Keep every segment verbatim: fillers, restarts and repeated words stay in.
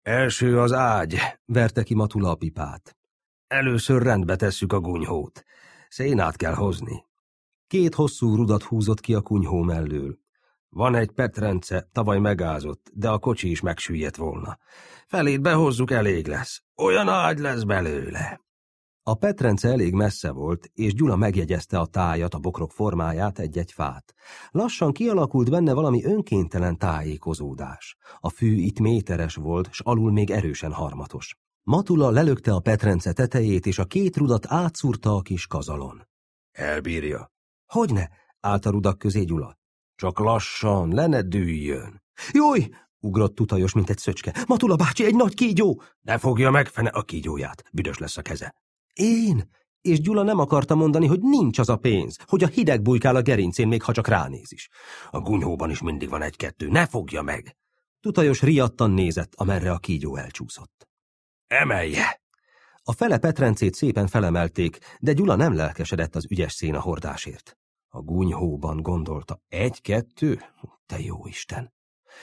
Első az ágy, verte ki Matula a pipát. Először rendbe tesszük a gunyhót. Szénát kell hozni. Két hosszú rudat húzott ki a kunyhó mellől. Van egy petrence, tavaly megázott, de a kocsi is megsüllyedt volna. Felét behozzuk, elég lesz. Olyan ágy lesz belőle. A petrence elég messze volt, és Gyula megjegyezte a tájat, a bokrok formáját, egy-egy fát. Lassan kialakult benne valami önkéntelen tájékozódás. A fű itt méteres volt, s alul még erősen harmatos. Matula lelökte a petrence tetejét, és a két rudat átszúrta a kis kazalon. Elbírja. Hogyne? Állt a rudak közé Gyula. Csak lassan, le ne dűljön. Jaj! Ugrott Tutajos, mint egy szöcske. Matula bácsi, egy nagy kígyó! Ne fogja meg, fene a kígyóját. Büdös lesz a keze. Én? És Gyula nem akarta mondani, hogy nincs az a pénz, hogy a hideg bujkál a gerincén, még ha csak ránéz is. A gunyhóban is mindig van egy-kettő, ne fogja meg! Tutajos riadtan nézett, amerre a kígyó elcsúszott. Emelje! A fele petrencét szépen felemelték, de Gyula nem lelkesedett az ügyes széna hordásért. A gunyhóban gondolta, egy-kettő? Te jó Isten!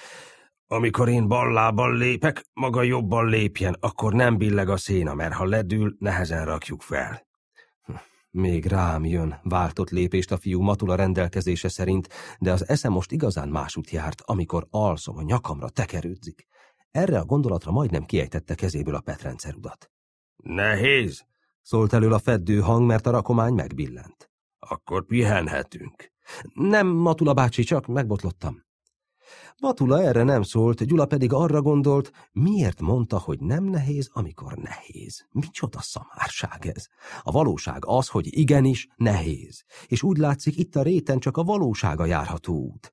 Amikor én bal lábbal lépek, maga jobban lépjen, akkor nem billeg a széna, mert ha ledül, nehezen rakjuk fel. Még rám jön, váltott lépést a fiú Matula rendelkezése szerint, de az esze most igazán másút járt, amikor alszom, a nyakamra tekerődzik. Erre a gondolatra majdnem kiejtette kezéből a petrencerudat. Nehéz, szólt elől a feddő hang, mert a rakomány megbillent. Akkor pihenhetünk. Nem, Matula bácsi, csak megbotlottam. Matula erre nem szólt, Gyula pedig arra gondolt, miért mondta, hogy nem nehéz, amikor nehéz. Micsoda szamárság ez? A valóság az, hogy igenis nehéz, és úgy látszik, itt a réten csak a valósága járható út.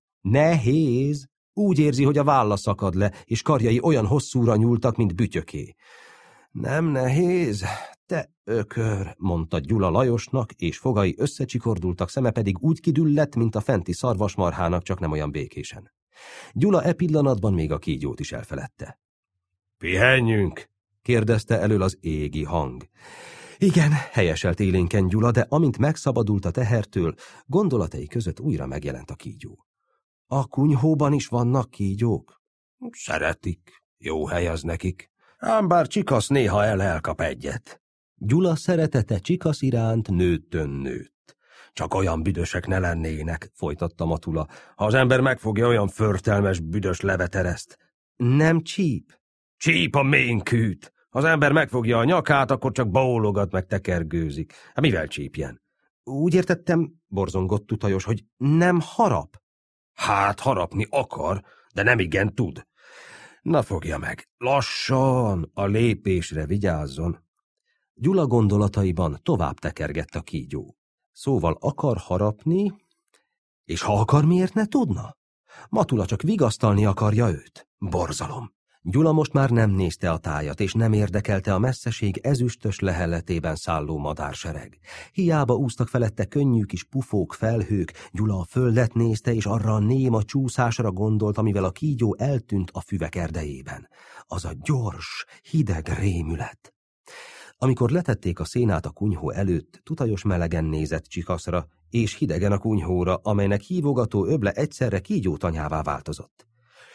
Nehéz! Úgy érzi, hogy a válla szakad le, és karjai olyan hosszúra nyúltak, mint bütyöké. Nem nehéz? Te ökör, mondta Gyula Lajosnak, és fogai összecsikordultak, szeme pedig úgy kidüllett, mint a fenti szarvasmarhának, csak nem olyan békésen. Gyula e pillanatban még a kígyót is elfeledte. Pihenjünk? kérdezte elől az égi hang. Igen, helyeselt élénken Gyula, de amint megszabadult a tehertől, gondolatai között újra megjelent a kígyó. A kunyhóban is vannak kígyók? Szeretik, jó hely az nekik. Ám bár Csikasz néha el-elkap egyet. Gyula szeretete Csikasz iránt nőttön nőtt. Csak olyan büdösek ne lennének, folytatta Matula, ha az ember megfogja olyan förtelmes büdös levetereszt. Nem csíp? Csíp a ménkűt. Ha az ember megfogja a nyakát, akkor csak bólogat meg tekergőzik. Hát mivel csípjen? Úgy értettem, borzongott Tutajos, hogy nem harap. Hát harapni akar, de nem igen tud. Na fogja meg, lassan, a lépésre vigyázzon. Gyula gondolataiban tovább tekergett a kígyó. Szóval akar harapni, és ha akar, miért ne tudna? Matula csak vigasztalni akarja őt. Borzalom. Gyula most már nem nézte a tájat, és nem érdekelte a messzeség ezüstös lehelletében szálló madársereg. Hiába úsztak felette könnyű kis pufók, felhők, Gyula a földet nézte, és arra a néma csúszásra gondolt, amivel a kígyó eltűnt a füvek erdejében. Az a gyors, hideg rémület. Amikor letették a szénát a kunyhó előtt, Tutajos melegen nézett Csikaszra, és hidegen a kunyhóra, amelynek hívogató öble egyszerre kígyótanyává változott.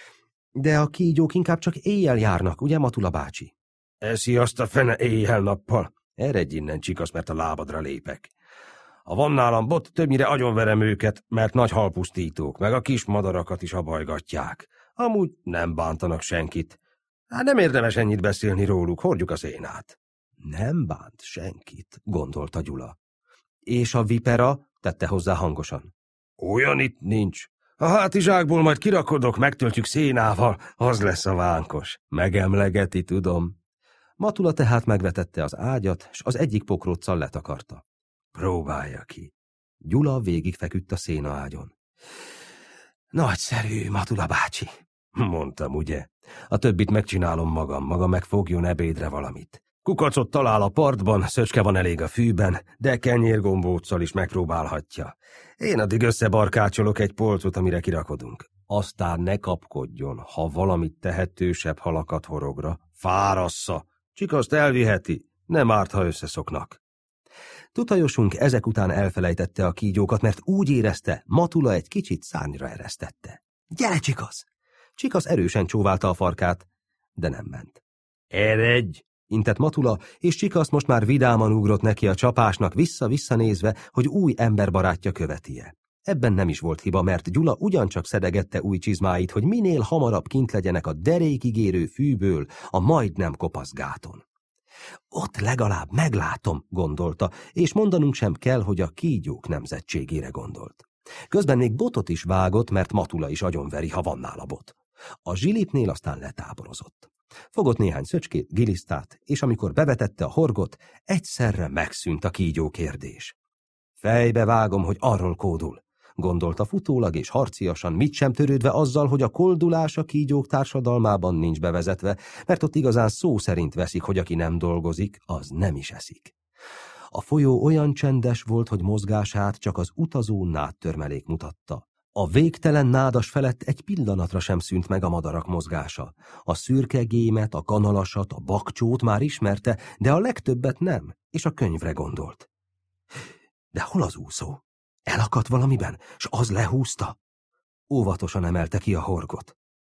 De a kígyók inkább csak éjjel járnak, ugye, Matula bácsi? Eszi azt a fene éjjel-nappal. Eredj innen, Csikasz, mert a lábadra lépek. Ha van nálam bot, többnyire agyonverem őket, mert nagy halpusztítók, meg a kis madarakat is abajgatják. Amúgy nem bántanak senkit. Hát nem érdemes ennyit beszélni róluk, hordjuk a szénát. Nem bánt senkit, gondolta Gyula. És a vipera, tette hozzá hangosan. Olyan itt nincs. A hátizsákból majd kirakodok, megtöltjük szénával, az lesz a vánkos. Megemlegeti, tudom. Matula tehát megvetette az ágyat, s az egyik pokróccal letakarta. Próbálja ki. Gyula végigfeküdt a széna ágyon. Nagyszerű, Matula bácsi, mondtam, ugye. A többit megcsinálom magam, maga megfogjon ebédre valamit. Kukacot talál a partban, szöcske van elég a fűben, de kenyérgombóccal is megpróbálhatja. Én addig összebarkácsolok egy polcot, amire kirakodunk. Aztán ne kapkodjon, ha valamit tehetősebb halakat horogra. Fárassza! Csikaszt elviheti, nem árt, ha összeszoknak. Tutajosunk ezek után elfelejtette a kígyókat, mert úgy érezte, Matula egy kicsit szárnyra eresztette. Gyere, Csikasz! Csikasz erősen csóválta a farkát, de nem ment. Eredj! Intett Matula, és Csikasz most már vidáman ugrott neki a csapásnak, vissza-vissza nézve, hogy új emberbarátja követi-e. Ebben nem is volt hiba, mert Gyula ugyancsak szedegette új csizmáit, hogy minél hamarabb kint legyenek a derékig érő fűből a majdnem kopasz gáton. Ott legalább meglátom, gondolta, és mondanunk sem kell, hogy a kígyók nemzetségére gondolt. Közben még botot is vágott, mert Matula is agyonveri, ha van nála bot. A zsilipnél aztán letáborozott. Fogott néhány szöcskét, gilisztát, és amikor bevetette a horgot, egyszerre megszűnt a kígyó kérdés. Fejbe vágom, hogy arról kódul, gondolta futólag és harciasan, mit sem törődve azzal, hogy a koldulás a kígyók társadalmában nincs bevezetve, mert ott igazán szó szerint veszik, hogy aki nem dolgozik, az nem is eszik. A folyó olyan csendes volt, hogy mozgását csak az utazó nádtörmelék mutatta. A végtelen nádas felett egy pillanatra sem szűnt meg a madarak mozgása. A szürke gémet, a kanalasat, a bakcsót már ismerte, de a legtöbbet nem, és a könyvre gondolt. De hol az úszó? Elakadt valamiben, s az lehúzta? Óvatosan emelte ki a horgot.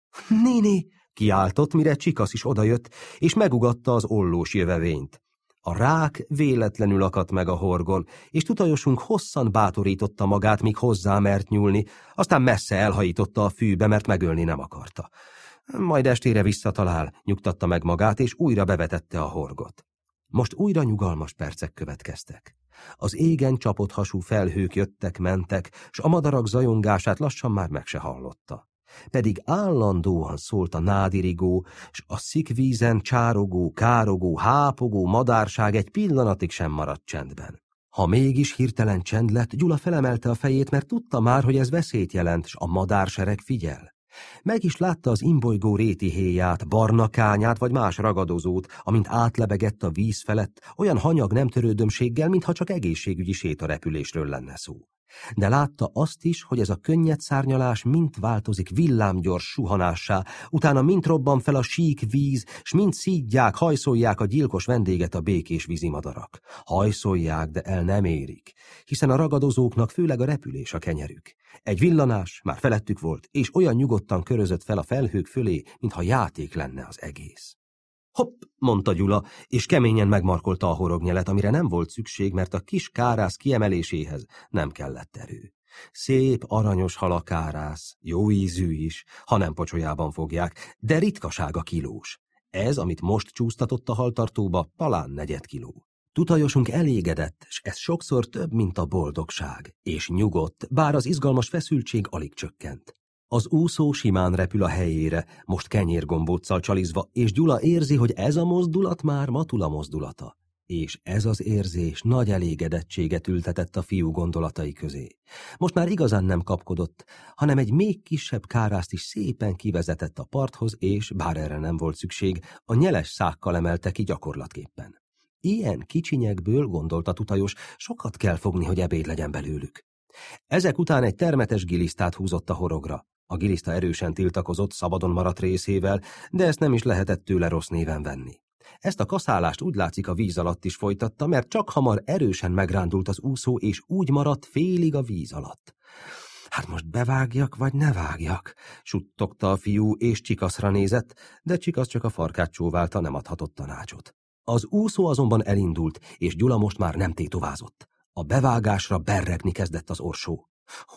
Néni! Kiáltott, mire Csikasz is odajött, és megugatta az ollós jövevényt. A rák véletlenül akadt meg a horgon, és tutajosunk hosszan bátorította magát, míg hozzá mert nyúlni, aztán messze elhajította a fűbe, mert megölni nem akarta. Majd estére visszatalál, nyugtatta meg magát, és újra bevetette a horgot. Most újra nyugalmas percek következtek. Az égen csapott hasú felhők jöttek-mentek, s a madarak zajongását lassan már meg se hallotta. Pedig állandóan szólt a nádirigó, s a szikvízen csárogó, károgó, hápogó madárság egy pillanatig sem maradt csendben. Ha mégis hirtelen csend lett, Gyula felemelte a fejét, mert tudta már, hogy ez veszélyt jelent, s a madársereg figyel. Meg is látta az imbolygó réti héját, barna kányát vagy más ragadozót, amint átlebegett a víz felett, olyan hanyag nem törődömséggel, mintha csak egészségügyi sétarepülésről lenne szó. De látta azt is, hogy ez a könnyed szárnyalás mind változik villámgyors suhanássá, utána mind robban fel a sík víz, s mind szídják, hajszolják a gyilkos vendéget a békés vízimadarak. Hajszolják, de el nem érik, hiszen a ragadozóknak főleg a repülés a kenyerük. Egy villanás már felettük volt, és olyan nyugodtan körözött fel a felhők fölé, mintha játék lenne az egész. Hopp, mondta Gyula, és keményen megmarkolta a horognyelet, amire nem volt szükség, mert a kis kárász kiemeléséhez nem kellett erő. Szép, aranyos hal a kárász, jó ízű is, ha nem pocsolyában fogják, de ritkasága kilós. Ez, amit most csúsztatott a haltartóba, talán negyed kiló. Tutajosunk elégedett, s ez sokszor több, mint a boldogság, és nyugodt, bár az izgalmas feszültség alig csökkent. Az úszó simán repül a helyére, most kenyérgombóccal csalizva, és Gyula érzi, hogy ez a mozdulat már Matula mozdulata. És ez az érzés nagy elégedettséget ültetett a fiú gondolatai közé. Most már igazán nem kapkodott, hanem egy még kisebb kárászt is szépen kivezetett a parthoz, és, bár erre nem volt szükség, a nyeles szákkal emelte ki gyakorlatképpen. Ilyen kicsinyekből, gondolta Tutajos, sokat kell fogni, hogy ebéd legyen belőlük. Ezek után egy termetes gilisztát húzott a horogra. A giliszta erősen tiltakozott szabadon maradt részével, de ezt nem is lehetett tőle rossz néven venni. Ezt a kaszálást úgy látszik a víz alatt is folytatta, mert csak hamar erősen megrándult az úszó, és úgy maradt félig a víz alatt. Hát most bevágjak, vagy ne vágjak? Suttogta a fiú, és Csikaszra nézett, de Csikasz csak a farkát csóválta, nem adhatott tanácsot. Az úszó azonban elindult, és Gyula most már nem tétovázott. A bevágásra berregni kezdett az orsó.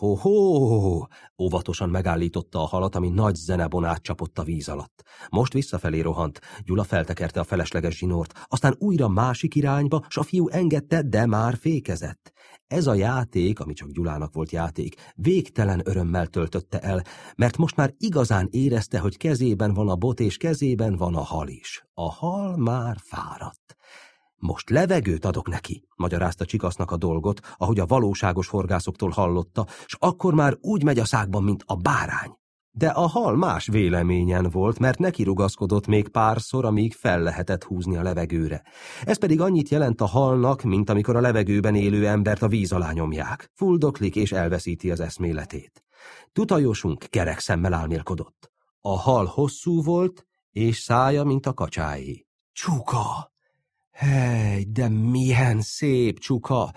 Ho-ho! Óvatosan megállította a halat, ami nagy zenebon átcsapott a víz alatt. Most visszafelé rohant, Gyula feltekerte a felesleges zsinort, aztán újra másik irányba, s a fiú engedte, de már fékezett. Ez a játék, ami csak Gyulának volt játék, végtelen örömmel töltötte el, mert most már igazán érezte, hogy kezében van a bot, és kezében van a hal is. A hal már fáradt. Most levegőt adok neki, magyarázta Csikasznak a dolgot, ahogy a valóságos horgászoktól hallotta, s akkor már úgy megy a szákban, mint a bárány. De a hal más véleményen volt, mert neki rugaszkodott még párszor, amíg fel lehetett húzni a levegőre. Ez pedig annyit jelent a halnak, mint amikor a levegőben élő embert a víz alá nyomják. Fuldoklik és elveszíti az eszméletét. Tutajosunk kerek szemmel álmélkodott. A hal hosszú volt, és szája, mint a kacsáé. Csuka! Hely, de milyen szép csuka!